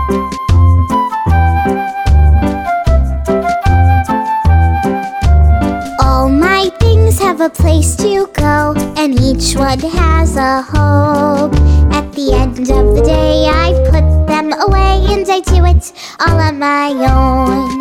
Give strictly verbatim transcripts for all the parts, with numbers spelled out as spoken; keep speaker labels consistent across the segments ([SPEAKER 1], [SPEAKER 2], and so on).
[SPEAKER 1] All my things have a place to go, and each one has a home. At the end of the day, I put them away, and I do it all on my own.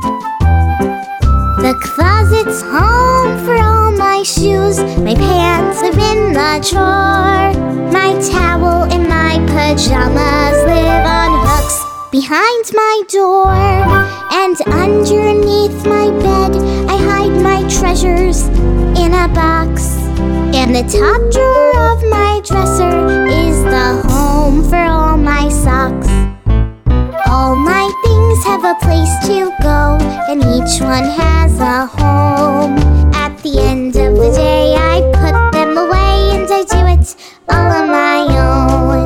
[SPEAKER 1] The closet's home for all my shoes. My pants live in the drawer. My towel and my pajamas live on hooks behind my door. And underneath my bed, I hide my treasures in a box. And the top drawer of my dresser is the home for all my socks. All my things have a place to go, and each one has a home. At the end of the day, I put them away, and I do it all on my own.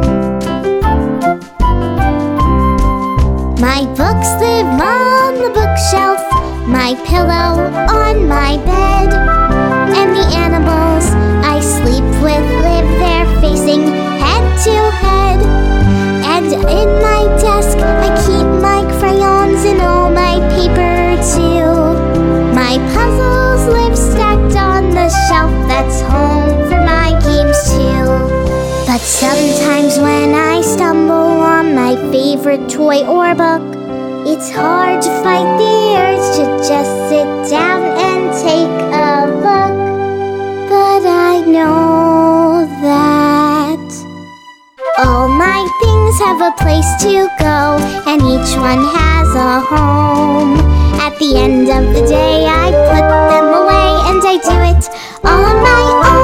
[SPEAKER 1] My books live on the bookshelf, my pillow on my bed, and the animals I sleep with live there facing head to head. And in my desk I keep my crayons and all my paper too. My puzzles live stacked on the shelf that's home for my games too. But sometimes when I stumble on my favorite toy or book, it's hard to fight the urge to just sit down and take a look. But I know that all my things have a place to go, and each one has a home. At the end of the day, I put them away, and I do it all on my own.